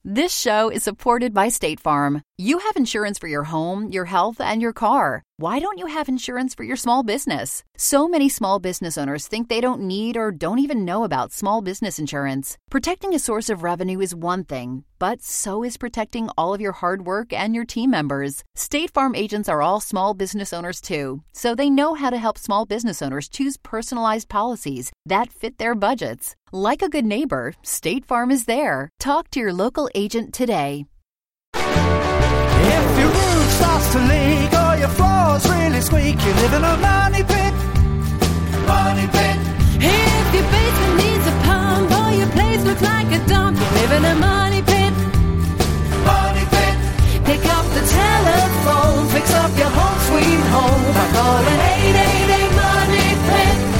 This show is supported by State Farm. You have insurance for your home, your health, and your car. Why don't you have insurance for your small business? So many small business owners think they don't need or don't even know about small business insurance. Protecting a source of revenue is one thing, but so is protecting all of your hard work and your team members. State Farm agents are all small business owners too, so they know how to help small business owners choose personalized policies that fit their budgets. Like a good neighbor, State Farm is there. Talk to your local agent today. If your roof starts to leak or your floor's really squeak, you live in a money pit. Money pit. If your basement needs a pump or your place looks like a dump, you live in a money pit. Money pit. Pick up the telephone, fix up your home sweet home by calling 888 Money Pit.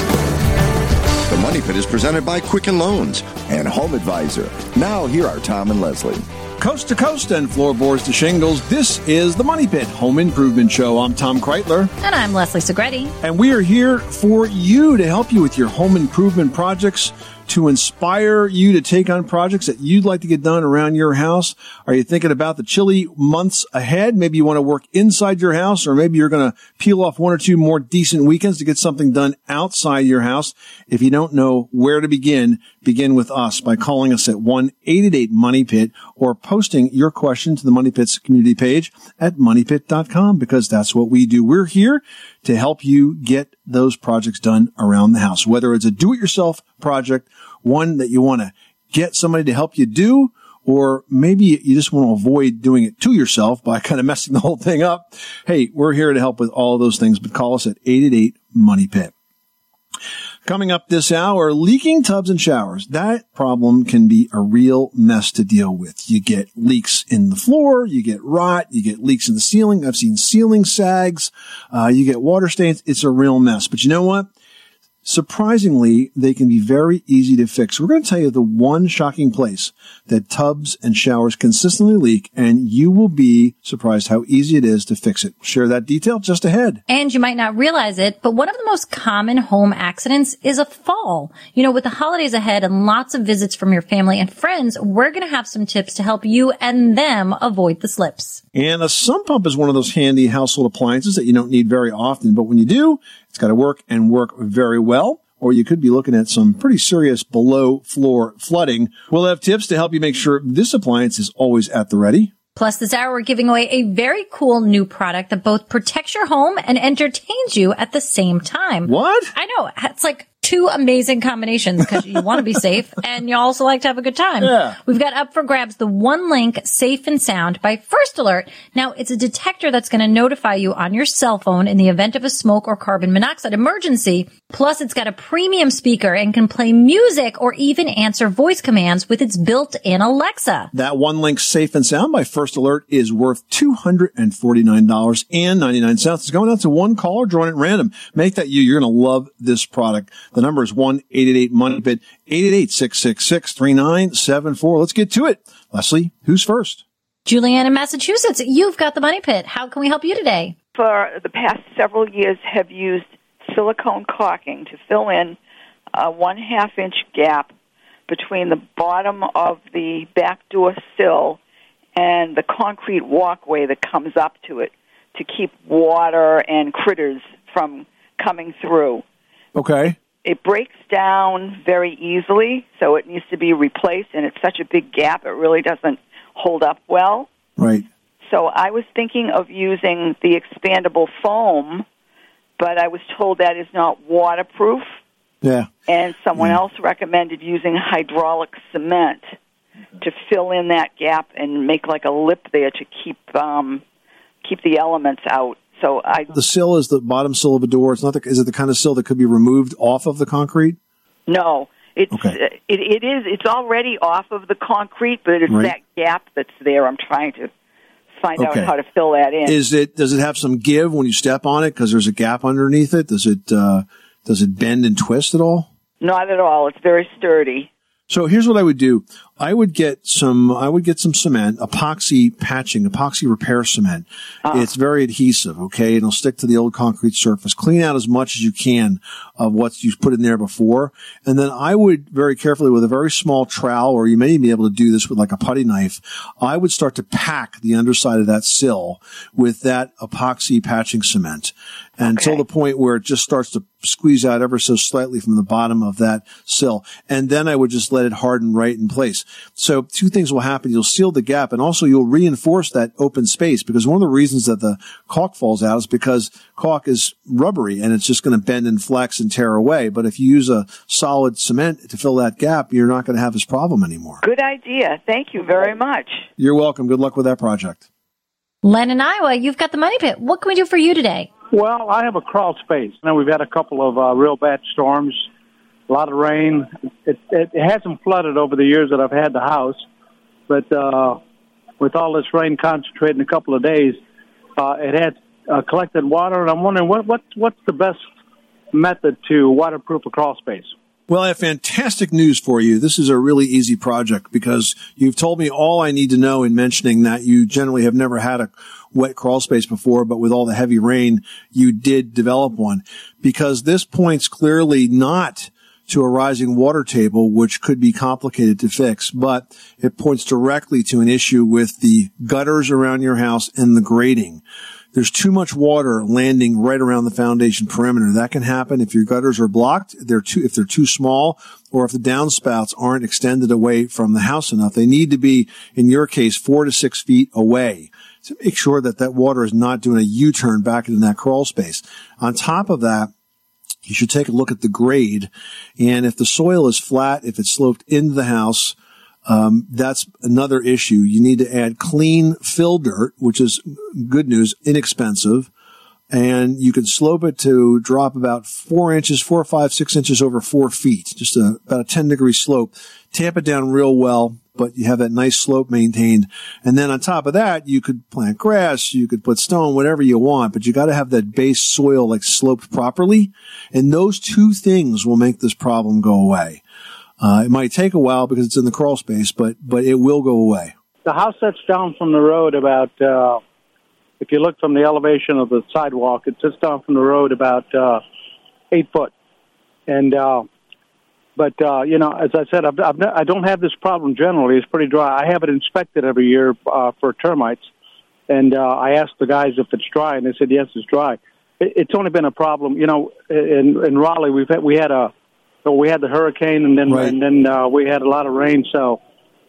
The Money Pit is presented by Quicken Loans and Home Advisor. Now, here are Tom and Leslie. Coast to coast and floorboards to shingles, this is the Money Pit Home Improvement Show. I'm Tom Kreitler. And I'm Leslie Segretti. And we are here for you to help you with your home improvement projects, to inspire you to take on projects that you'd like to get done around your house. Are you thinking about the chilly months ahead? Maybe you want to work inside your house, or maybe you're going to peel off one or two more decent weekends to get something done outside your house. If you don't know where to begin with us by calling us at 1-888-MONEY-PIT or posting your question to the Money Pit's community page at moneypit.com, because that's what we do. We're here to help you get those projects done around the house, whether it's a do-it-yourself project, one that you want to get somebody to help you do, or maybe you just want to avoid doing it to yourself by kind of messing the whole thing up. Hey, we're here to help with all of those things, but call us at 888-MONEY-PIT. Coming up this hour, leaking tubs and showers. That problem can be a real mess to deal with. You get leaks in the floor, you get rot, you get leaks in the ceiling. I've seen ceiling sags, you get water stains. It's a real mess. But you know what? Surprisingly, they can be very easy to fix. We're going to tell you the one shocking place that tubs and showers consistently leak, and you will be surprised how easy it is to fix it. We'll share that detail just ahead. And you might not realize it, but one of the most common home accidents is a fall. You know, with the holidays ahead and lots of visits from your family and friends, we're going to have some tips to help you and them avoid the slips. And a sump pump is one of those handy household appliances that you don't need very often, but when you do, it's got to work and work very well, or you could be looking at some pretty serious below-floor flooding. We'll have tips to help you make sure this appliance is always at the ready. Plus, this hour, we're giving away a very cool new product that both protects your home and entertains you at the same time. What? I know. It's like two amazing combinations, because you want to be safe and you also like to have a good time. Yeah. We've got up for grabs the One Link Safe and Sound by First Alert. Now, it's a detector that's going to notify you on your cell phone in the event of a smoke or carbon monoxide emergency. Plus, it's got a premium speaker and can play music or even answer voice commands with its built-in Alexa. That One Link Safe and Sound by First Alert is worth $249.99. It's going out to one caller, drawing at random. Make that you. You're going to love this product. The number is 1-888-MONEY-PIT, 888-666-3974. Let's get to it. Leslie, who's first? Julianne in Massachusetts, you've got the Money Pit. How can we help you today? For the past several years, have used silicone caulking to fill in a 1/2 inch gap between the bottom of the back door sill and the concrete walkway that comes up to it to keep water and critters from coming through. Okay. It breaks down very easily, so it needs to be replaced, and it's such a big gap, it really doesn't hold up well. Right. So I was thinking of using the expandable foam, but I was told that is not waterproof. Yeah. And someone else recommended using hydraulic cement to fill in that gap and make like a lip there to keep the elements out. So the sill is the bottom sill of a door. It's not is it the kind of sill that could be removed off of the concrete? No, it's okay. It is. It's already off of the concrete, but it's that gap that's there. I'm trying to find out how to fill that in. Does it have some give when you step on it because there's a gap underneath it? Does it bend and twist at all? Not at all. It's very sturdy. So here's what I would do. I would get some cement, epoxy patching, epoxy repair cement. It's very adhesive, okay? It'll stick to the old concrete surface. Clean out as much as you can of what you put in there before. And then I would very carefully with a very small trowel, or you may even be able to do this with like a putty knife, I would start to pack the underside of that sill with that epoxy patching cement until the point where it just starts to squeeze out ever so slightly from the bottom of that sill. And then I would just let it harden right in place. So two things will happen. You'll seal the gap, and also you'll reinforce that open space, because one of the reasons that the caulk falls out is because caulk is rubbery and it's just going to bend and flex and tear away. But if you use a solid cement to fill that gap, you're not going to have this problem anymore. Good idea. Thank you very much. You're welcome. Good luck with that project. Len in Iowa, you've got the Money Pit. What can we do for you today? Well, I have a crawl space. Now, we've had a couple of real bad storms, a lot of rain. It hasn't flooded over the years that I've had the house, but with all this rain concentrated in a couple of days, it had collected water, and I'm wondering what's the best method to waterproof a crawl space? Well, I have fantastic news for you. This is a really easy project because you've told me all I need to know in mentioning that you generally have never had a wet crawl space before, but with all the heavy rain, you did develop one, because this points clearly not to a rising water table, which could be complicated to fix, but it points directly to an issue with the gutters around your house and the grading. There's too much water landing right around the foundation perimeter. That can happen if your gutters are blocked, if they're too small, or if the downspouts aren't extended away from the house enough. They need to be, in your case, 4 to 6 feet away to make sure that that water is not doing a U-turn back into that crawl space. On top of that, you should take a look at the grade. And if the soil is flat, if it's sloped into the house, that's another issue. You need to add clean fill dirt, which is good news, inexpensive. And you can slope it to drop about 4 inches, 4, 5, 6 inches over 4 feet, just about a 10-degree slope. Tamp it down real well, but you have that nice slope maintained. And then on top of that, you could plant grass, you could put stone, whatever you want, but you got to have that base soil like sloped properly. And those two things will make this problem go away. It might take a while because it's in the crawl space, but it will go away. The house sits down from the road about, if you look from the elevation of the sidewalk, it sits down from the road about 8 foot. And, but as I said, I don't have this problem generally. It's pretty dry. I have it inspected every year for termites. And I asked the guys if it's dry, and they said, yes, it's dry. It's only been a problem. In Raleigh, we had the hurricane, and then we had a lot of rain. So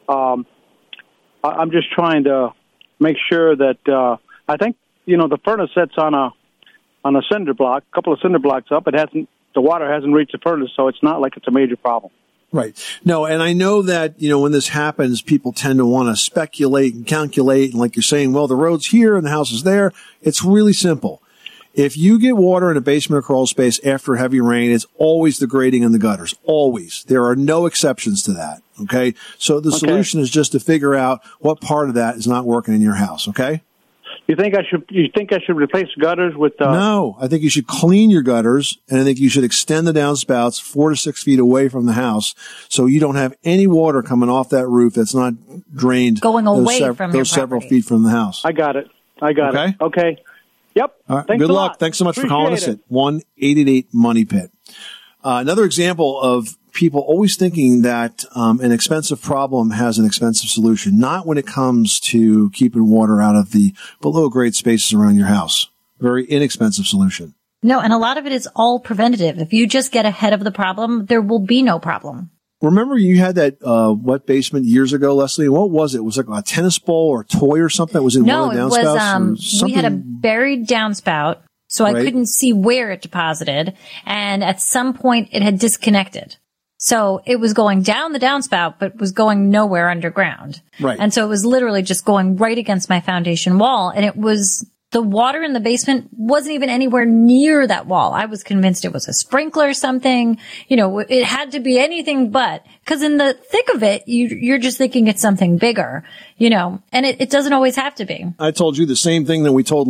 I'm just trying to make sure that I think the furnace sits on a cinder block, a couple of cinder blocks up. The water hasn't reached the furnace, so it's not like it's a major problem. Right. No, and I know that when this happens, people tend to want to speculate and calculate, and like you're saying, well, the road's here and the house is there. It's really simple. If you get water in a basement or crawl space after heavy rain, it's always the grading and the gutters. Always. There are no exceptions to that. Okay? So the solution is just to figure out what part of that is not working in your house. Okay? You think I should replace gutters with? No, I think you should clean your gutters, and I think you should extend the downspouts 4 to 6 feet away from the house, so you don't have any water coming off that roof that's not drained going away from those several feet from the house. I got it. Okay. Yep. All right. Thanks Good luck. Thanks so much for calling us at 1-888-MONEY-PIT. Another example of people always thinking that an expensive problem has an expensive solution, not when it comes to keeping water out of the below-grade spaces around your house. Very inexpensive solution. No, and a lot of it is all preventative. If you just get ahead of the problem, there will be no problem. Remember you had that wet basement years ago, Leslie? What was it? Was it like a tennis ball or a toy or something that was in one of the downspouts? We had a buried downspout, so I couldn't see where it deposited, and at some point it had disconnected. So it was going down the downspout, but was going nowhere underground. Right. And so it was literally just going right against my foundation wall, and the water in the basement wasn't even anywhere near that wall. I was convinced it was a sprinkler or something. It had to be anything but, because in the thick of it, you're just thinking it's something bigger, and it doesn't always have to be. I told you the same thing that we told Len.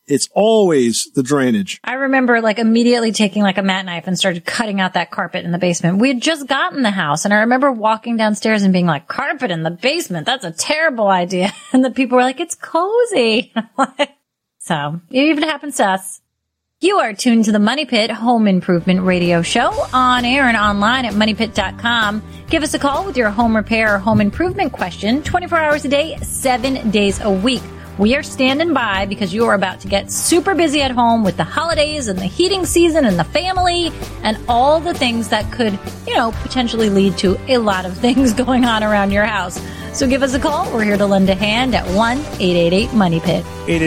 it's always the drainage. I remember immediately taking a mat knife and started cutting out that carpet in the basement. We had just gotten the house, and I remember walking downstairs and being like, carpet in the basement? That's a terrible idea. And the people were like, it's cozy. So it even happens to us. You are tuned to the Money Pit Home Improvement Radio Show on air and online at moneypit.com. Give us a call with your home repair or home improvement question 24 hours a day, 7 days a week. We are standing by because you are about to get super busy at home with the holidays and the heating season and the family and all the things that could, potentially lead to a lot of things going on around your house. So give us a call. We're here to lend a hand at 1-888-MONEY-PIT.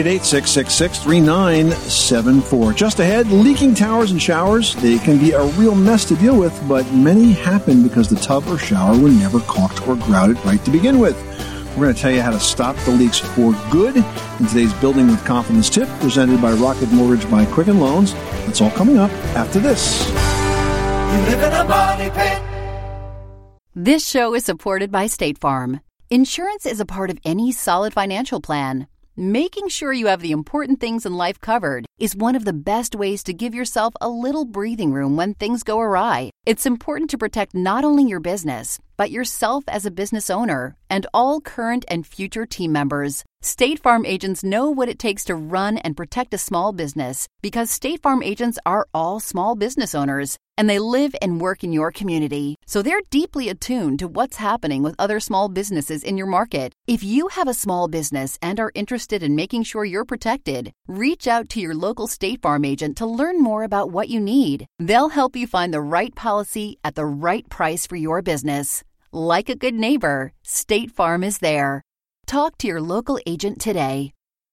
888-666-3974. Just ahead, leaking towers and showers. They can be a real mess to deal with, but many happen because the tub or shower were never caulked or grouted right to begin with. We're going to tell you how to stop the leaks for good in today's Building with Confidence tip, presented by Rocket Mortgage by Quicken Loans. That's all coming up after this. You live in a money pit. This show is supported by State Farm. Insurance is a part of any solid financial plan. Making sure you have the important things in life covered is one of the best ways to give yourself a little breathing room when things go awry. It's important to protect not only your business, but yourself as a business owner and all current and future team members. State Farm agents know what it takes to run and protect a small business because State Farm agents are all small business owners and they live and work in your community. So they're deeply attuned to what's happening with other small businesses in your market. If you have a small business and are interested in making sure you're protected, reach out to your local State Farm agent to learn more about what you need. They'll help you find the right policy at the right price for your business. Like a good neighbor, State Farm is there. Talk to your local agent today.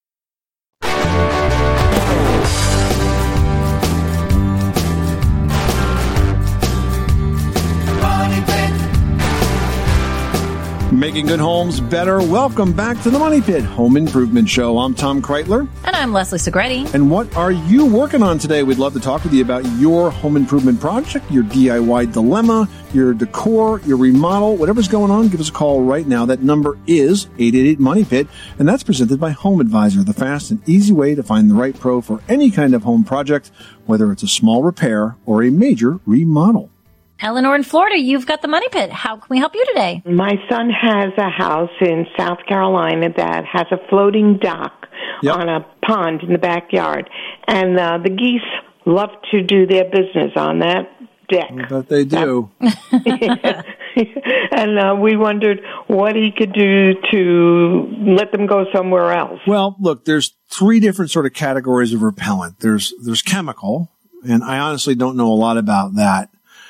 Making good homes better. Welcome back to the Money Pit Home Improvement Show. I'm Tom Kreitler. And I'm Leslie Segretti. And what are you working on today? We'd love to talk with you about your home improvement project, your DIY dilemma, your decor, your remodel, whatever's going on. Give us a call right now. That number is 888-MONEY-PIT, and that's presented by Home Advisor, the fast and easy way to find the right pro for any kind of home project, whether it's a small repair or a major remodel. Eleanor in Florida, you've got the Money Pit. How can we help you today? My son has a house in South Carolina that has a floating dock on a pond in the backyard. And the geese love to do their business on that deck. I bet they do. And we wondered what he could do to let them go somewhere else. Well, look, there's three different sort of categories of repellent. There's chemical, and I honestly don't know a lot about that.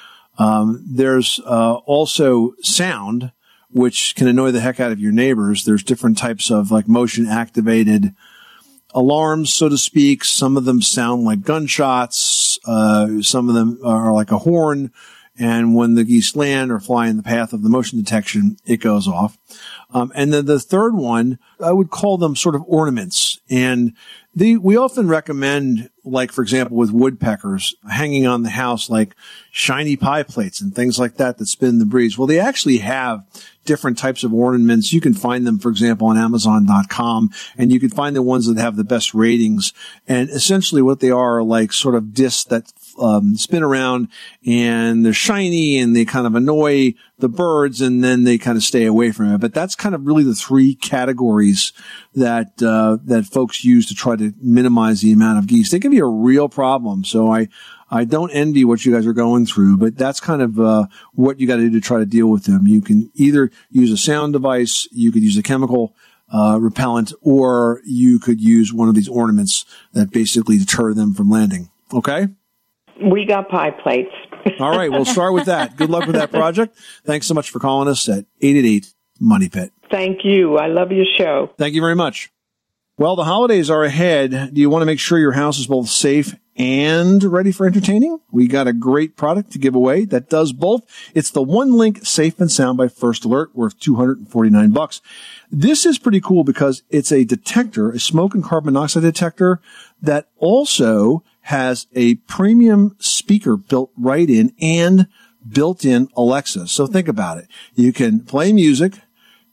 There's also sound, which can annoy the heck out of your neighbors. There's different types of motion activated alarms, so to speak. Some of them sound like gunshots. Some of them are like a horn. And when the geese land or fly in the path of the motion detection, it goes off. And then the third one, I would call them sort of ornaments. And we often recommend, for example, with woodpeckers, hanging on the house shiny pie plates and things like that spin the breeze. Well, they actually have different types of ornaments. You can find them, for example, on Amazon.com, and you can find the ones that have the best ratings. And essentially what they are sort of discs that spin around, and they're shiny and they kind of annoy the birds, and then they kind of stay away from it. But that's kind of really the three categories that folks use to try to minimize the amount of geese. They can be a real problem. So I don't envy what you guys are going through, but that's kind of what you got to do to try to deal with them. You can either use a sound device, you could use a chemical repellent, or you could use one of these ornaments that basically deter them from landing. Okay? We got pie plates. All right, we'll start with that. Good luck with that project. Thanks so much for calling us at 888-MONEY-PIT. Thank you. I love your show. Thank you very much. Well, the holidays are ahead. Do you want to make sure your house is both safe and ready for entertaining? We got a great product to give away that does both. It's the One Link Safe and Sound by First Alert, worth $249. This is pretty cool because it's a detector, a smoke and carbon monoxide detector that also has a premium speaker built right in and built-in Alexa. So think about it. You can play music.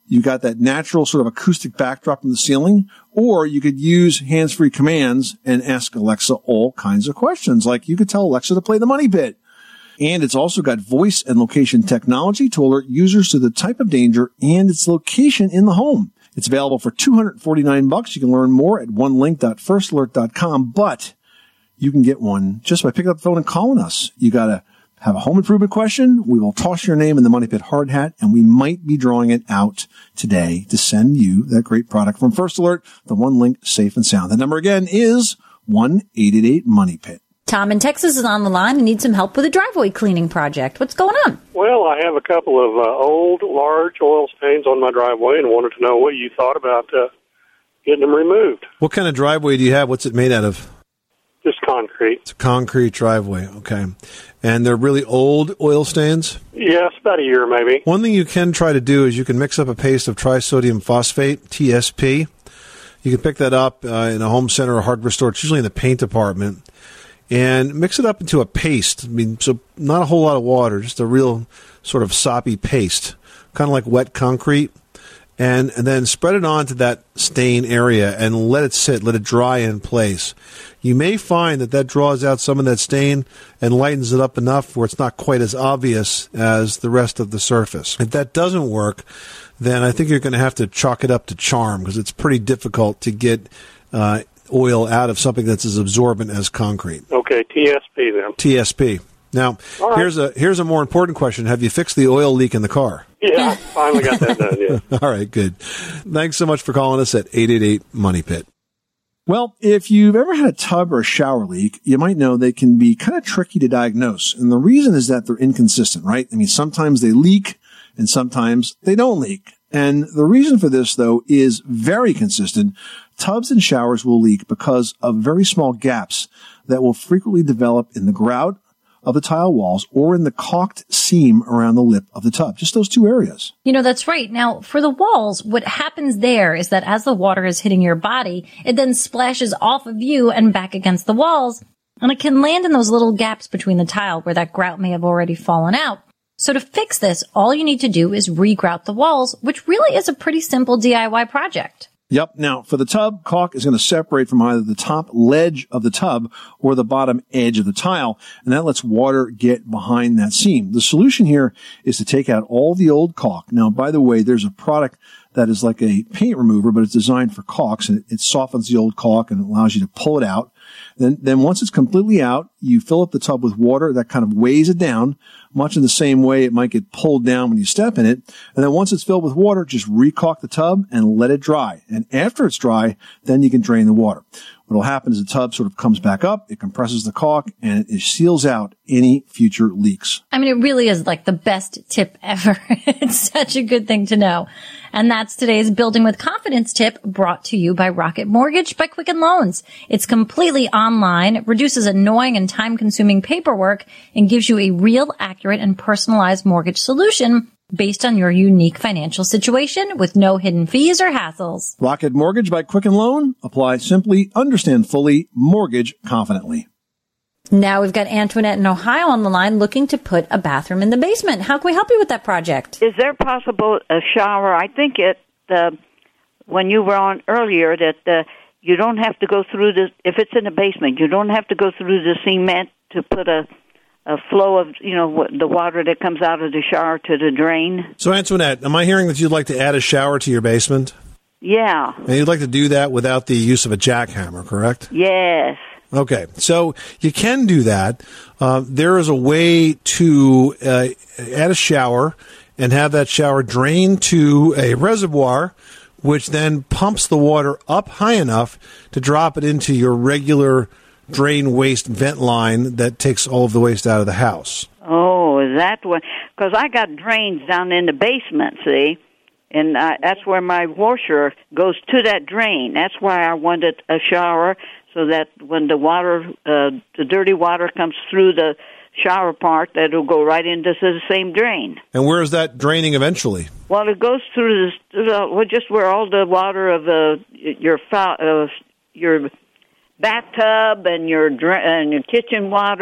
You got that natural sort of acoustic backdrop in the ceiling, or you could use hands-free commands and ask Alexa all kinds of questions. Like you could tell Alexa to play the Money Pit. And it's also got voice and location technology to alert users to the type of danger and its location in the home. It's available for $249. You can learn more at onelink.firstalert.com, but you can get one just by picking up the phone and calling us. You got to have a home improvement question. We will toss your name in the Money Pit hard hat, and we might be drawing it out today to send you that great product from First Alert, the OneLink Safe and Sound. The number again is 1-888-MONEY-PIT. Tom in Texas is on the line and needs some help with a driveway cleaning project. What's going on? Well, I have a couple of old, large oil stains on my driveway and wanted to know what you thought about getting them removed. What kind of driveway do you have? What's it made out of? Just concrete. It's a concrete driveway, okay. And they're really old oil stains? Yes, about a year maybe. One thing you can try to do is you can mix up a paste of trisodium phosphate, TSP. You can pick that up in a home center or hardware store. It's usually in the paint department. And mix it up into a paste. I mean, so not a whole lot of water, just a real sort of soppy paste, kind of like wet concrete. And then spread it onto that stain area and let it sit, let it dry in place. You may find that draws out some of that stain and lightens it up enough where it's not quite as obvious as the rest of the surface. If that doesn't work, then I think you're going to have to chalk it up to charm because it's pretty difficult to get oil out of something that's as absorbent as concrete. Okay, TSP then. TSP. Now, right. here's a more important question. Have you fixed the oil leak in the car? Yeah, finally got that done, yeah. All right, good. Thanks so much for calling us at 888-MONEY-PIT. Well, if you've ever had a tub or a shower leak, you might know they can be kind of tricky to diagnose. And the reason is that they're inconsistent, right? I mean, sometimes they leak and sometimes they don't leak. And the reason for this, though, is very consistent. Tubs and showers will leak because of very small gaps that will frequently develop in the grout of the tile walls or in the caulked seam around the lip of the tub. Just those two areas. You know, that's right. Now, for the walls, what happens there is that as the water is hitting your body, it then splashes off of you and back against the walls, and it can land in those little gaps between the tile where that grout may have already fallen out. So to fix this, all you need to do is re-grout the walls, which really is a pretty simple DIY project. Yep. Now, for the tub, caulk is going to separate from either the top ledge of the tub or the bottom edge of the tile, and that lets water get behind that seam. The solution here is to take out all the old caulk. Now, by the way, there's a product that is like a paint remover, but it's designed for caulks, and it softens the old caulk and allows you to pull it out. Then once it's completely out, you fill up the tub with water that kind of weighs it down, much in the same way it might get pulled down when you step in it. And then once it's filled with water, just re-caulk the tub and let it dry. And after it's dry, then you can drain the water. What will happen is the tub sort of comes back up, it compresses the caulk, and it seals out any future leaks. I mean, it really is like the best tip ever. It's such a good thing to know. And that's today's Building with Confidence tip, brought to you by Rocket Mortgage by Quicken Loans. It's completely online, reduces annoying and time-consuming paperwork, and gives you a real, accurate, and personalized mortgage solution based on your unique financial situation with no hidden fees or hassles. Rocket Mortgage by Quicken Loan. Apply simply, understand fully, mortgage confidently. Now we've got Antoinette in Ohio on the line looking to put a bathroom in the basement. How can we help you with that project? Is there possible a shower? I think when you were on earlier that you don't have to go through this, if it's in the basement, you don't have to go through the cement to put a flow of, the water that comes out of the shower to the drain. So, Antoinette, am I hearing that you'd like to add a shower to your basement? Yeah. And you'd like to do that without the use of a jackhammer, correct? Yes. Okay, so you can do that. There is a way to add a shower and have that shower drain to a reservoir, which then pumps the water up high enough to drop it into your regular drain waste vent line that takes all of the waste out of the house. Oh, is that what? Because I got drains down in the basement, see? And that's where my washer goes to that drain. That's why I wanted a shower, so that when the water, the dirty water comes through the shower part, that will go right into the same drain. And where is that draining eventually? Well, it goes through just where all the water of your bathtub and your kitchen water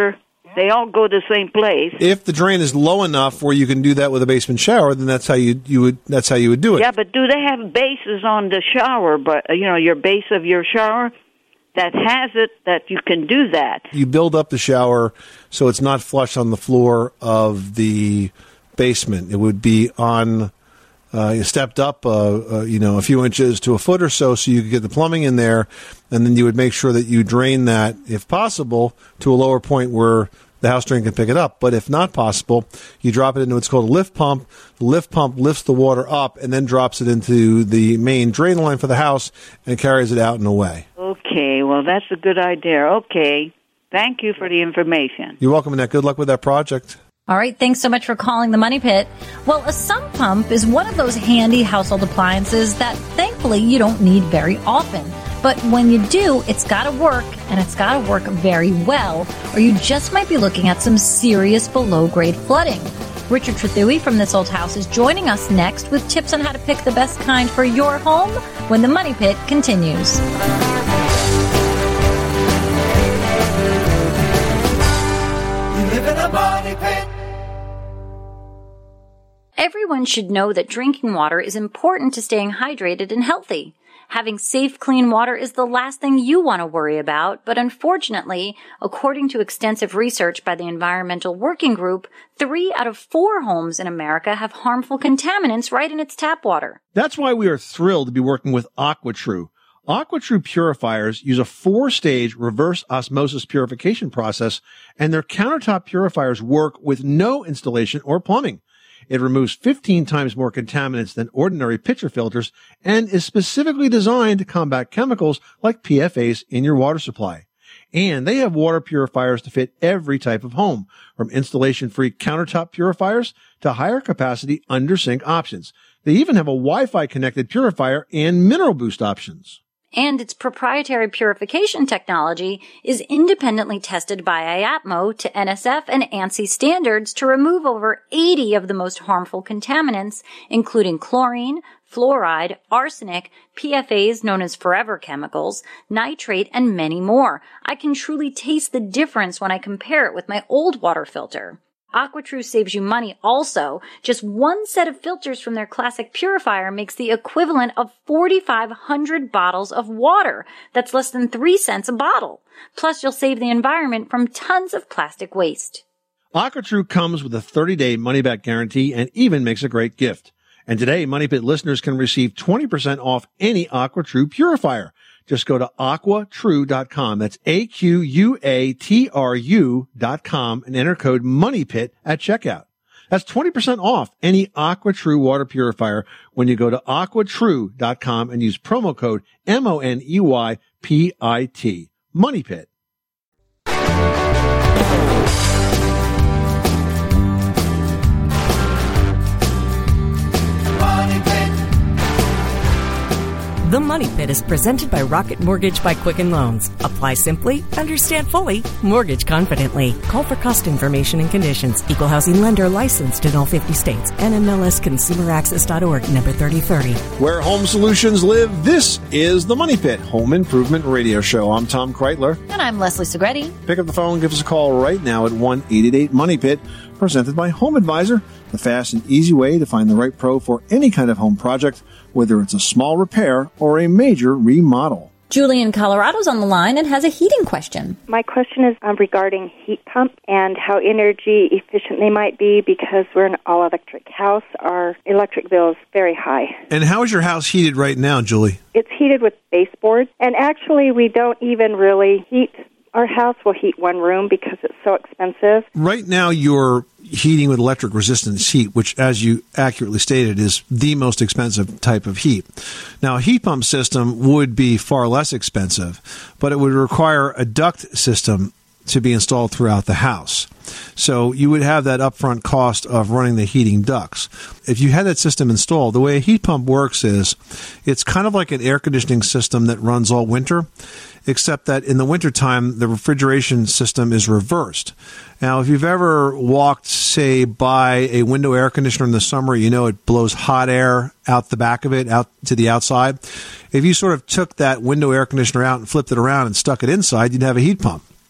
They all go to the same place. If the drain is low enough where you can do that with a basement shower, then that's how you would do it. Yeah, but do they have bases on the shower? But your base of your shower that has it that you can do that. You build up the shower so it's not flush on the floor of the basement. It would be on stepped up, a few inches to a foot or so you could get the plumbing in there, and then you would make sure that you drain that, if possible, to a lower point where the house drain can pick it up. But if not possible, you drop it into what's called a lift pump. The lift pump lifts the water up and then drops it into the main drain line for the house and carries it out and away. Okay, well, that's a good idea. Okay, thank you for the information. You're welcome, Annette. Good luck with that project. All right, thanks so much for calling the Money Pit. Well, a sump pump is one of those handy household appliances that thankfully you don't need very often. But when you do, it's got to work, and it's got to work very well, or you just might be looking at some serious below-grade flooding. Richard Trethewey from This Old House is joining us next with tips on how to pick the best kind for your home when the Money Pit continues. You live in a money pit. Everyone should know that drinking water is important to staying hydrated and healthy. Having safe, clean water is the last thing you want to worry about, but unfortunately, according to extensive research by the Environmental Working Group, 3 out of 4 homes in America have harmful contaminants right in its tap water. That's why we are thrilled to be working with AquaTrue. AquaTrue purifiers use a 4-stage reverse osmosis purification process, and their countertop purifiers work with no installation or plumbing. It removes 15 times more contaminants than ordinary pitcher filters and is specifically designed to combat chemicals like PFAS in your water supply. And they have water purifiers to fit every type of home, from installation-free countertop purifiers to higher capacity under-sink options. They even have a Wi-Fi connected purifier and mineral boost options. And its proprietary purification technology is independently tested by IAPMO to NSF and ANSI standards to remove over 80 of the most harmful contaminants, including chlorine, fluoride, arsenic, PFAS known as forever chemicals, nitrate, and many more. I can truly taste the difference when I compare it with my old water filter. AquaTrue saves you money also. Just one set of filters from their classic purifier makes the equivalent of 4,500 bottles of water. That's less than 3 cents a bottle. Plus, you'll save the environment from tons of plastic waste. AquaTrue comes with a 30-day money-back guarantee and even makes a great gift. And today, Money Pit listeners can receive 20% off any AquaTrue purifier. Just go to AquaTrue.com. That's AQUATRU.com and enter code MONEYPIT at checkout. That's 20% off any AquaTrue water purifier when you go to AquaTrue.com and use promo code MONEYPIT. Money Pit. The Money Pit is presented by Rocket Mortgage by Quicken Loans. Apply simply, understand fully, mortgage confidently. Call for cost information and conditions. Equal housing lender licensed in all 50 states. NMLSconsumeraccess.org, number 3030. Where home solutions live, this is the Money Pit Home Improvement Radio Show. I'm Tom Kreitler. And I'm Leslie Segretti. Pick up the phone, give us a call right now at 1-888-MONEY-PIT, presented by Home Advisor, the fast and easy way to find the right pro for any kind of home project, whether it's a small repair or a major remodel. Julie in Colorado's on the line and has a heating question. My question is regarding heat pumps and how energy efficient they might be, because we're an all-electric house. Our electric bill is very high. And how is your house heated right now, Julie? It's heated with baseboards, and actually we don't even really heat. Our house will heat one room because it's so expensive. Right now you're heating with electric resistance heat, which, as you accurately stated, is the most expensive type of heat. Now, a heat pump system would be far less expensive, but it would require a duct system to be installed throughout the house. So you would have that upfront cost of running the heating ducts. If you had that system installed, the way a heat pump works is it's kind of like an air conditioning system that runs all winter, except that in the wintertime, the refrigeration system is reversed. Now, if you've ever walked, say, by a window air conditioner in the summer, you know it blows hot air out the back of it, out to the outside. If you sort of took that window air conditioner out and flipped it around and stuck it inside, you'd have a heat pump.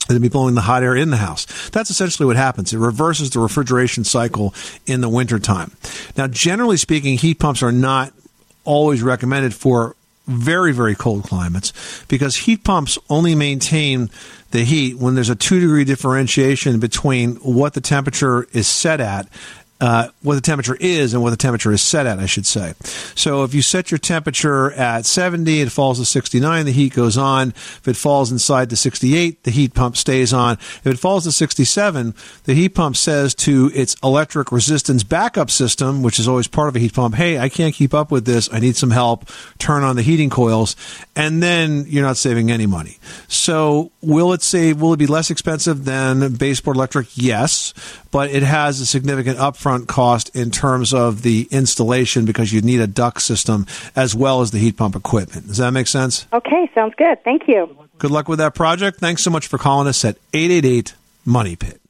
It'll be blowing the hot air in the house. That's essentially what happens. It reverses the refrigeration cycle in the wintertime. Now, generally speaking, heat pumps are not always recommended for very, very cold climates because heat pumps only maintain the heat when there's a 2-degree differentiation between what the temperature is set at, what the temperature is and what the temperature is set at, I should say. So if you set your temperature at 70, it falls to 69, the heat goes on. If it falls inside to 68, the heat pump stays on. If it falls to 67, the heat pump says to its electric resistance backup system, which is always part of a heat pump, hey, I can't keep up with this. I need some help. Turn on the heating coils. And then you're not saving any money. So will it be less expensive than baseboard electric? Yes, but it has a significant upfront cost in terms of the installation because you need a duct system as well as the heat pump equipment. Does that make sense? Okay, sounds good. Thank you. Good luck with that project. Thanks so much for calling us at 888-MONEY-PIT.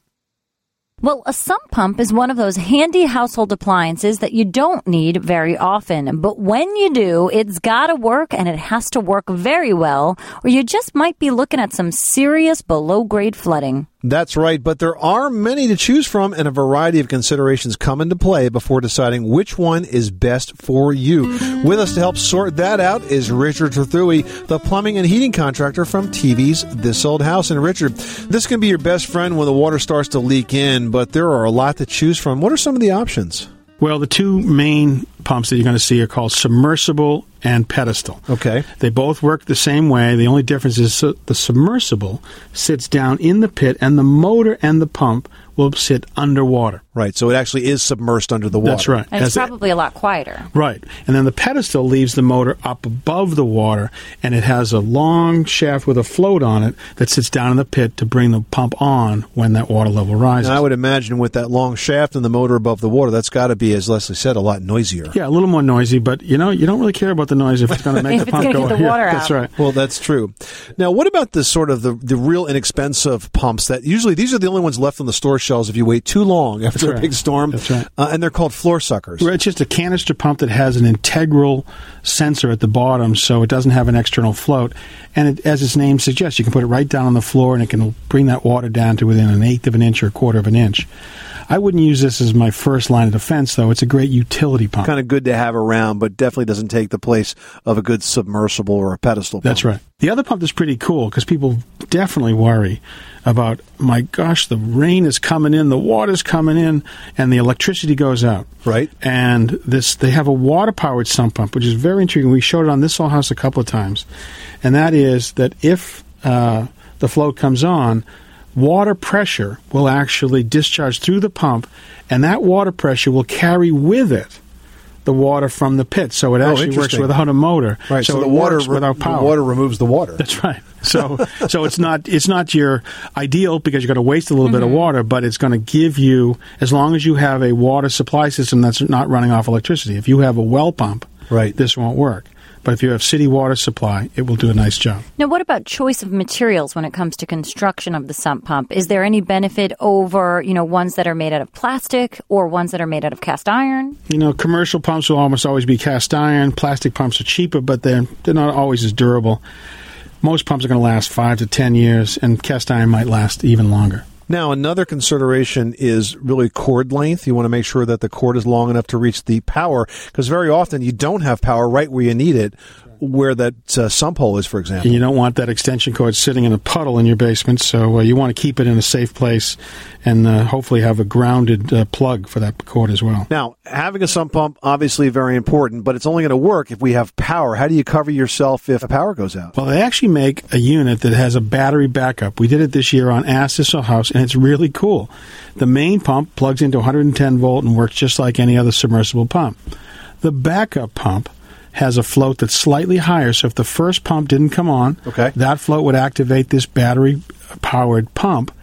Well, a sump pump is one of those handy household appliances that you don't need very often. But when you do, it's got to work, and it has to work very well, or you just might be looking at some serious below-grade flooding. That's right, but there are many to choose from, and a variety of considerations come into play before deciding which one is best for you. With us to help sort that out is Richard Trethewey, the plumbing and heating contractor from TV's This Old House. And Richard, this can be your best friend when the water starts to leak in, but there are a lot to choose from. What are some of the options? Well, the two main pumps that you're going to see are called submersible and pedestal. Okay. They both work the same way. The only difference is the submersible sits down in the pit, and the motor and the pump will sit underwater. Right, so it actually is submersed under the water. That's right. And it's probably a lot quieter. Right. And then the pedestal leaves the motor up above the water, and it has a long shaft with a float on it that sits down in the pit to bring the pump on when that water level rises. And I would imagine with that long shaft and the motor above the water, that's got to be, as Leslie said, a lot noisier. Yeah, a little more noisy, but you don't really care about the noise if it's going to make the pump go. Get the water out. That's right. Well, that's true. Now, what about the sort of the real inexpensive pumps that usually these are the only ones left on the store shelves if you wait too long after a big storm? That's right. And they're called floor suckers. It's just a canister pump that has an integral sensor at the bottom, so it doesn't have an external float. And as its name suggests, you can put it right down on the floor, and it can bring that water down to within 1/8 of an inch or 1/4 of an inch. I wouldn't use this as my first line of defense, though. It's a great utility pump. Kind of good to have around, but definitely doesn't take the place of a good submersible or a pedestal pump. That's right. The other pump is pretty cool because people definitely worry about, my gosh, the rain is coming in, the water's coming in, and the electricity goes out. Right. And they have a water-powered sump pump, which is very intriguing. We showed it on This Old House a couple of times. And that is that if the float comes on, water pressure will actually discharge through the pump, and that water pressure will carry with it the water from the pit. So it actually works without a motor. Right. So the it water works without power. The water removes the water. That's right. So it's not your ideal because you're going to waste a little bit of water, but it's going to give you, as long as you have a water supply system that's not running off electricity. If you have a well pump, this won't work. But if you have city water supply, it will do a nice job. Now, what about choice of materials when it comes to construction of the sump pump? Is there any benefit over, ones that are made out of plastic or ones that are made out of cast iron? Commercial pumps will almost always be cast iron. Plastic pumps are cheaper, but they're not always as durable. Most pumps are going to last 5 to 10 years, and cast iron might last even longer. Now, another consideration is really cord length. You want to make sure that the cord is long enough to reach the power, because very often you don't have power right where you need it, where that sump hole is, for example. And you don't want that extension cord sitting in a puddle in your basement, so you want to keep it in a safe place and hopefully have a grounded plug for that cord as well. Now, having a sump pump, obviously very important, but it's only going to work if we have power. How do you cover yourself if power goes out? Well, they actually make a unit that has a battery backup. We did it this year on Ask This Old House, and it's really cool. The main pump plugs into 110 volt and works just like any other submersible pump. The backup pump has a float that's slightly higher, so if the first pump didn't come on, that float would activate this battery-powered pump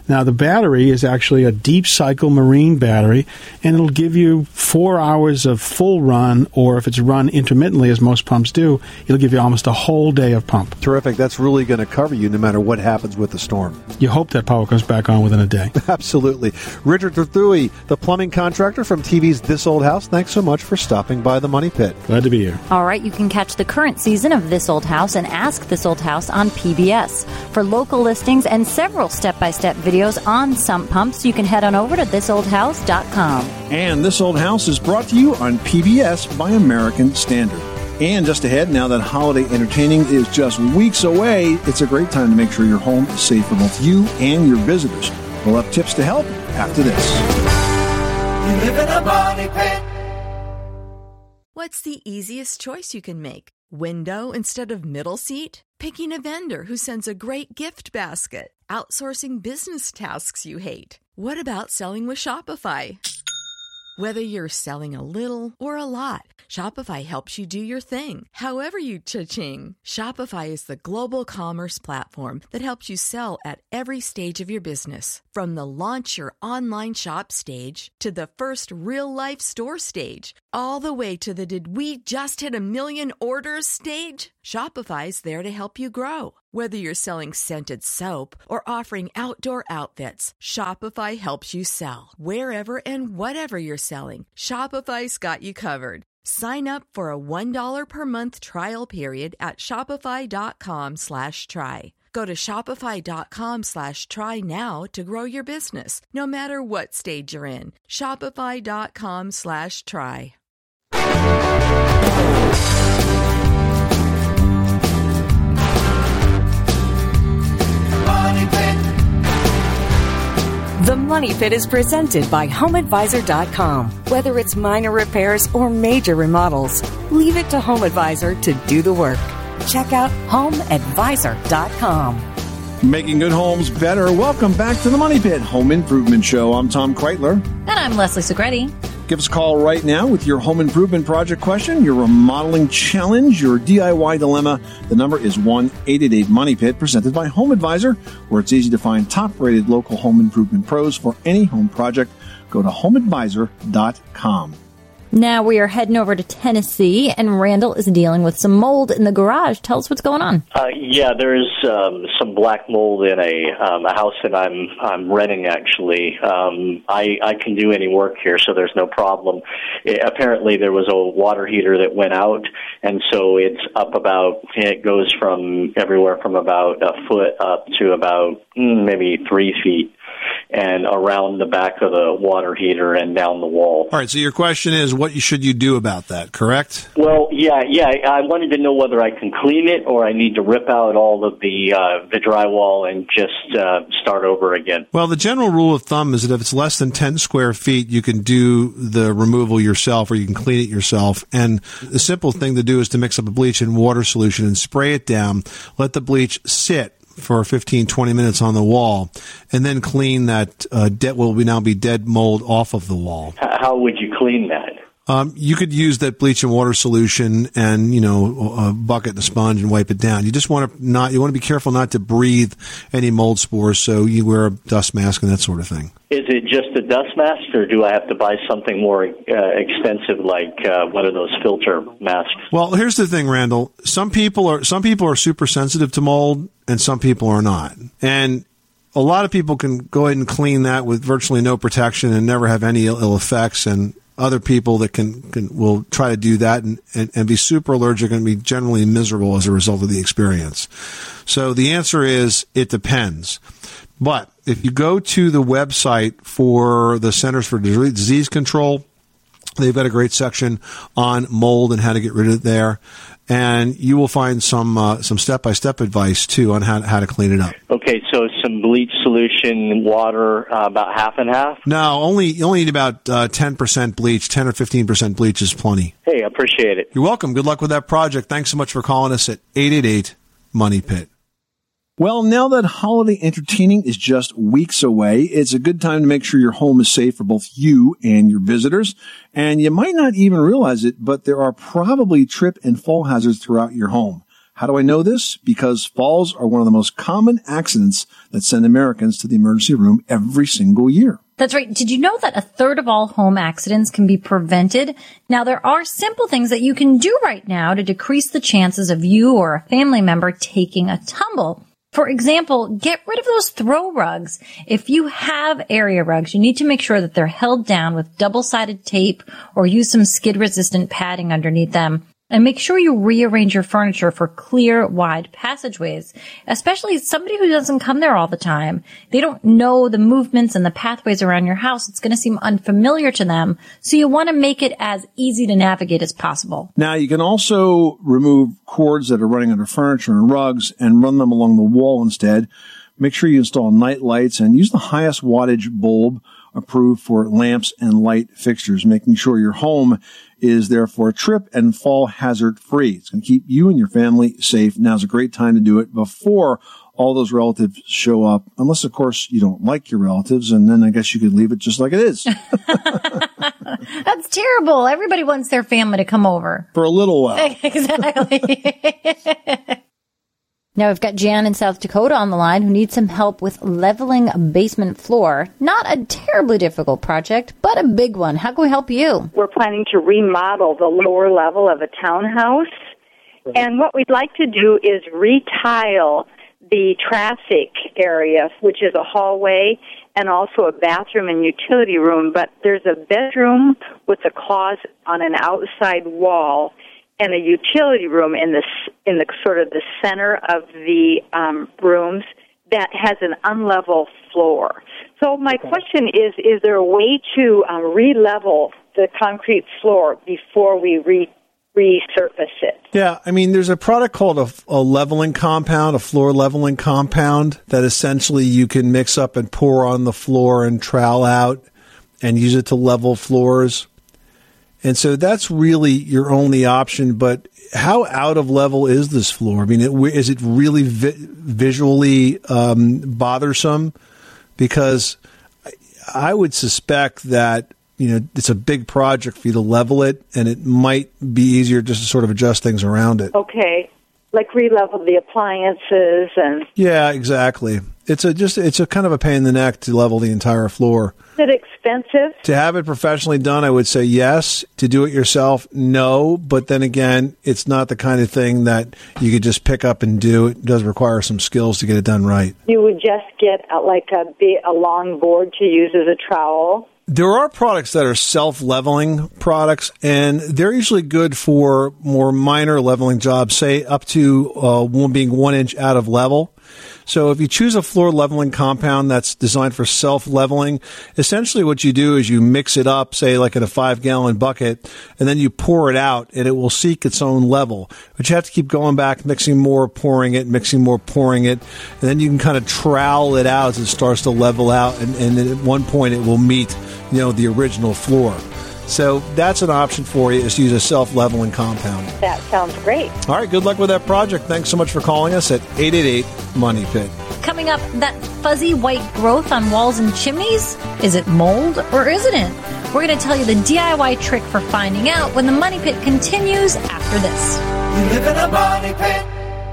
Now, the battery is actually a deep cycle marine battery, and it'll give you 4 hours of full run, or if it's run intermittently, as most pumps do, it'll give you almost a whole day of pump. Terrific. That's really going to cover you no matter what happens with the storm. You hope that power comes back on within a day. Absolutely. Richard Terthui, the plumbing contractor from TV's This Old House, thanks so much for stopping by the Money Pit. Glad to be here. All right, you can catch the current season of This Old House and Ask This Old House on PBS. For local listings and several step-by-step videos on sump pumps, you can head on over to thisoldhouse.com. And This Old House is brought to you on PBS by American Standard. And just ahead, now that holiday entertaining is just weeks away, it's a great time to make sure your home is safe for both you and your visitors. We'll have tips to help after this. You live in a money pit. What's the easiest choice you can make? Window instead of middle seat? Picking a vendor who sends a great gift basket? Outsourcing business tasks you hate? What about selling with Shopify? Whether you're selling a little or a lot, Shopify helps you do your thing, however you cha-ching. Shopify is the global commerce platform that helps you sell at every stage of your business. From the launch your online shop stage to the first real-life store stage, all the way to the did we just hit 1 million orders stage. Shopify's there to help you grow. Whether you're selling scented soap or offering outdoor outfits, Shopify helps you sell. Wherever and whatever you're selling, Shopify's got you covered. Sign up for a $1 per month trial period at shopify.com/try. Go to shopify.com/try now to grow your business, no matter what stage you're in. Shopify.com/try. The Money Pit is presented by HomeAdvisor.com. Whether it's minor repairs or major remodels, leave it to HomeAdvisor to do the work. Check out HomeAdvisor.com. Making good homes better. Welcome back to the Money Pit Home Improvement Show. I'm Tom Kreitler. And I'm Leslie Segretti. Give us a call right now with your home improvement project question, your remodeling challenge, your DIY dilemma. The number is 1-888-MONEY-PIT, presented by Home Advisor, where it's easy to find top-rated local home improvement pros for any home project. Go to HomeAdvisor.com. Now we are heading over to Tennessee, and Randall is dealing with some mold in the garage. Tell us what's going on. Yeah, there's some black mold in a house that I'm renting. Actually, I can do any work here, so there's no problem. Apparently, there was a water heater that went out, and so it's up about. It goes from everywhere from about a foot up to about maybe 3 feet. And around the back of the water heater and down the wall. All right, so your question is, what should you do about that, correct? Well, yeah. I wanted to know whether I can clean it or I need to rip out all of the drywall and just start over again. Well, the general rule of thumb is that if it's less than 10 square feet, you can do the removal yourself or you can clean it yourself. And the simple thing to do is to mix up a bleach and water solution and spray it down. Let the bleach sit for 15, 20 minutes on the wall, and then clean that will now be dead mold off of the wall. How would you clean that? You could use that bleach and water solution and, a bucket and a sponge and wipe it down. You just want to be careful not to breathe any mold spores, so you wear a dust mask and that sort of thing. Is it just a dust mask, or do I have to buy something more extensive, like one of those filter masks? Well, here's the thing, Randall. Some people are super sensitive to mold, and some people are not. And a lot of people can go ahead and clean that with virtually no protection and never have any ill effects. And other people that will try to do that and be super allergic and be generally miserable as a result of the experience. So the answer is it depends. But if you go to the website for the Centers for Disease Control, they've got a great section on mold and how to get rid of it there. And you will find some step-by-step advice, too, on how to clean it up. Okay, so some bleach solution, water, about half and half? No, you only need about 10% bleach. 10 or 15% bleach is plenty. Hey, I appreciate it. You're welcome. Good luck with that project. Thanks so much for calling us at 888-MONEY-PIT. Well, now that holiday entertaining is just weeks away, it's a good time to make sure your home is safe for both you and your visitors. And you might not even realize it, but there are probably trip and fall hazards throughout your home. How do I know this? Because falls are one of the most common accidents that send Americans to the emergency room every single year. That's right. Did you know that a third of all home accidents can be prevented? Now, there are simple things that you can do right now to decrease the chances of you or a family member taking a tumble. For example, get rid of those throw rugs. If you have area rugs, you need to make sure that they're held down with double-sided tape or use some skid-resistant padding underneath them. And make sure you rearrange your furniture for clear, wide passageways, especially somebody who doesn't come there all the time. They don't know the movements and the pathways around your house. It's going to seem unfamiliar to them. So you want to make it as easy to navigate as possible. Now, you can also remove cords that are running under furniture and rugs and run them along the wall instead. Make sure you install night lights and use the highest wattage bulb approved for lamps and light fixtures, making sure your home is therefore trip and fall hazard free. It's going to keep you and your family safe. Now's a great time to do it before all those relatives show up, unless, of course, you don't like your relatives, and then I guess you could leave it just like it is. That's terrible. Everybody wants their family to come over. For a little while. Exactly. Now we've got Jan in South Dakota on the line who needs some help with leveling a basement floor. Not a terribly difficult project, but a big one. How can we help you? We're planning to remodel the lower level of a townhouse. And what we'd like to do is retile the traffic area, which is a hallway and also a bathroom and utility room. But there's a bedroom with a closet on an outside wall and a utility room in the sort of the center of the rooms that has an unlevel floor. So my question is there a way to re-level the concrete floor before we resurface it? Yeah, I mean, there's a product called a leveling compound, a floor leveling compound, that essentially you can mix up and pour on the floor and trowel out and use it to level floors. And so that's really your only option. But how out of level is this floor? I mean, is it really visually bothersome? Because I would suspect that, it's a big project for you to level it, and it might be easier just to sort of adjust things around it. Okay. Like re-level the appliances and... Yeah, exactly. It's a kind of a pain in the neck to level the entire floor. Is it expensive? To have it professionally done, I would say yes. To do it yourself, no. But then again, it's not the kind of thing that you could just pick up and do. It does require some skills to get it done right. You would just get a long board to use as a trowel? There are products that are self-leveling products, and they're usually good for more minor leveling jobs, say up to being 1 inch out of level. So if you choose a floor leveling compound that's designed for self-leveling, essentially what you do is you mix it up, say like in a 5-gallon bucket, and then you pour it out, and it will seek its own level. But you have to keep going back, mixing more, pouring it, and then you can kind of trowel it out as it starts to level out, and then at one point it will meet, the original floor. So that's an option for you, is to use a self-leveling compound. That sounds great. All right, good luck with that project. Thanks so much for calling us at 888-MONEY-PIT. Coming up, that fuzzy white growth on walls and chimneys, is it mold or isn't it? We're going to tell you the DIY trick for finding out when the Money Pit continues after this. You live in a money pit.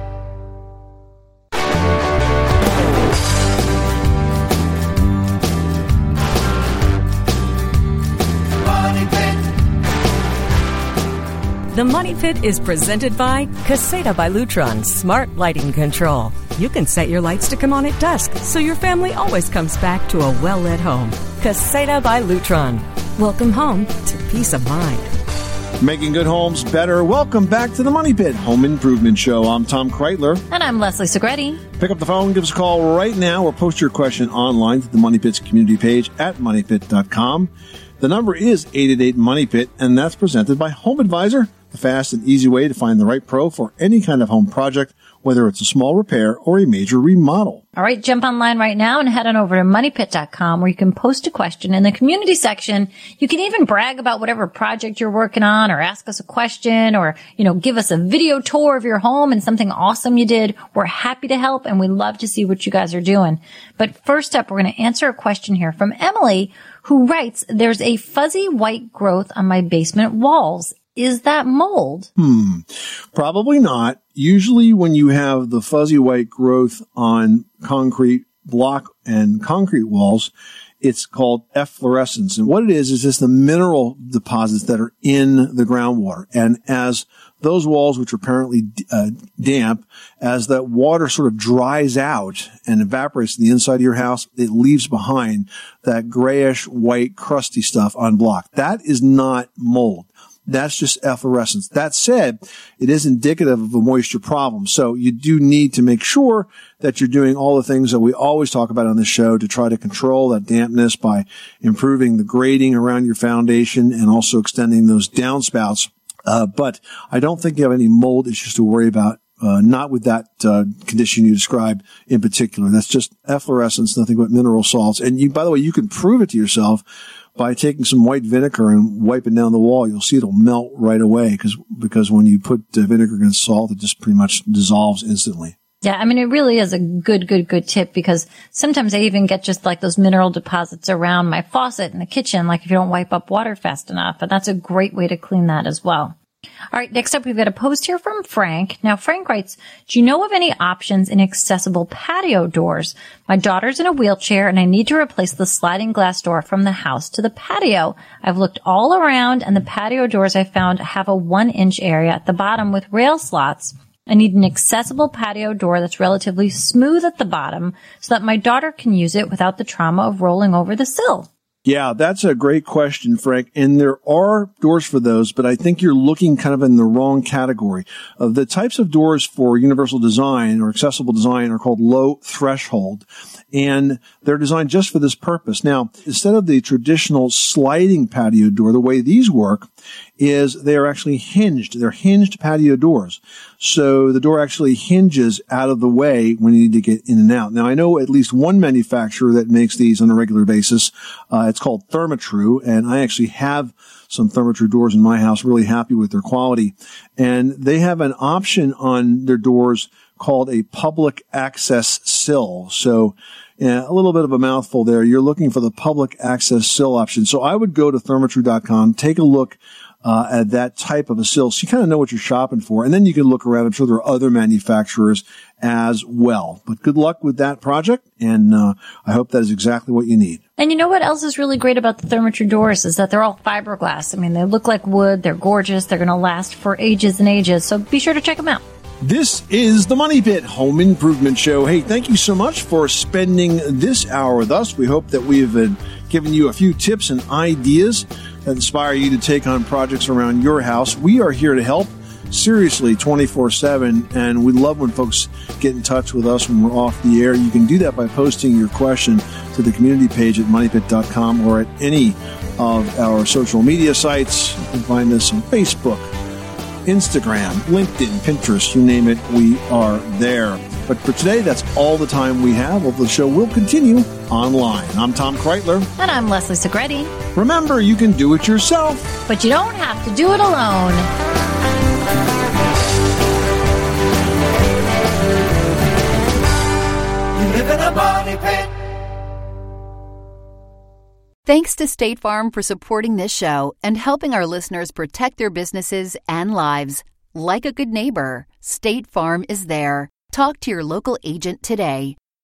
The Money Pit is presented by Caseta by Lutron Smart Lighting Control. You can set your lights to come on at dusk, so your family always comes back to a well-lit home. Caseta by Lutron. Welcome home to peace of mind. Making good homes better. Welcome back to the Money Pit Home Improvement Show. I'm Tom Kreitler. And I'm Leslie Segretti. Pick up the phone, give us a call right now, or post your question online to the Money Pit's community page at moneypit.com. The number is 888-MONEY-PIT, and that's presented by Home Advisor, the fast and easy way to find the right pro for any kind of home project, whether it's a small repair or a major remodel. All right, jump online right now and head on over to moneypit.com, where you can post a question in the community section. You can even brag about whatever project you're working on, or ask us a question, or, give us a video tour of your home and something awesome you did. We're happy to help, and we love to see what you guys are doing. But first up, we're going to answer a question here from Emily, who writes, there's a fuzzy white growth on my basement walls. is that mold? Probably not. Usually when you have the fuzzy white growth on concrete block and concrete walls, it's called efflorescence. And what it is just the mineral deposits that are in the groundwater. And as those walls, which are apparently damp, as that water sort of dries out and evaporates in the inside of your house, it leaves behind that grayish, white, crusty stuff on block. That is not mold. That's just efflorescence. That said, it is indicative of a moisture problem. So you do need to make sure that you're doing all the things that we always talk about on this show to try to control that dampness by improving the grading around your foundation and also extending those downspouts. But I don't think you have any mold issues to worry about. Not with that condition you described in particular. That's just efflorescence, nothing but mineral salts. And you, by the way, you can prove it to yourself by taking some white vinegar and wiping down the wall. You'll see it'll melt right away because when you put vinegar against salt, it just pretty much dissolves instantly. Yeah, I mean, it really is a good tip because sometimes I even get just like those mineral deposits around my faucet in the kitchen, like if you don't wipe up water fast enough. And that's a great way to clean that as well. All right, next up, we've got a post here from Frank. Now, Frank writes, do you know of any options in accessible patio doors? My daughter's in a wheelchair and I need to replace the sliding glass door from the house to the patio. I've looked all around and the patio doors I found have a 1-inch area at the bottom with rail slots. I need an accessible patio door that's relatively smooth at the bottom so that my daughter can use it without the trauma of rolling over the sill. Yeah, that's a great question, Frank. And there are doors for those, but I think you're looking kind of in the wrong category. The types of doors for universal design or accessible design are called low threshold, and they're designed just for this purpose. Now, instead of the traditional sliding patio door, the way these work is they are actually hinged. They're hinged patio doors. So the door actually hinges out of the way when you need to get in and out. Now, I know at least one manufacturer that makes these on a regular basis. It's called Therma-Tru, and I actually have some Therma-Tru doors in my house, really happy with their quality. And they have an option on their doors called a public access sill. So a little bit of a mouthful there. You're looking for the public access sill option. So I would go to thermatru.com, take a look at that type of a sill so you kind of know what you're shopping for. And then you can look around. I'm sure there are other manufacturers as well. But good luck with that project, and I hope that is exactly what you need. And you know what else is really great about the Therma-Tru doors is that they're all fiberglass. I mean, they look like wood. They're gorgeous. They're going to last for ages and ages. So be sure to check them out. This is the Money Pit Home Improvement Show. Hey, thank you so much for spending this hour with us. We hope that we've given you a few tips and ideas that inspire you to take on projects around your house. We are here to help, seriously, 24/7, and we love when folks get in touch with us when we're off the air. You can do that by posting your question to the community page at moneypit.com or at any of our social media sites. You can find us on Facebook, Instagram, LinkedIn, Pinterest, you name it, we are there. But for today, that's all the time we have. Well, the show will continue online. I'm Tom Kreitler. And I'm Leslie Segretti. Remember, you can do it yourself, but you don't have to do it alone. You live in a money pit. Thanks to State Farm for supporting this show and helping our listeners protect their businesses and lives. Like a good neighbor, State Farm is there. Talk to your local agent today.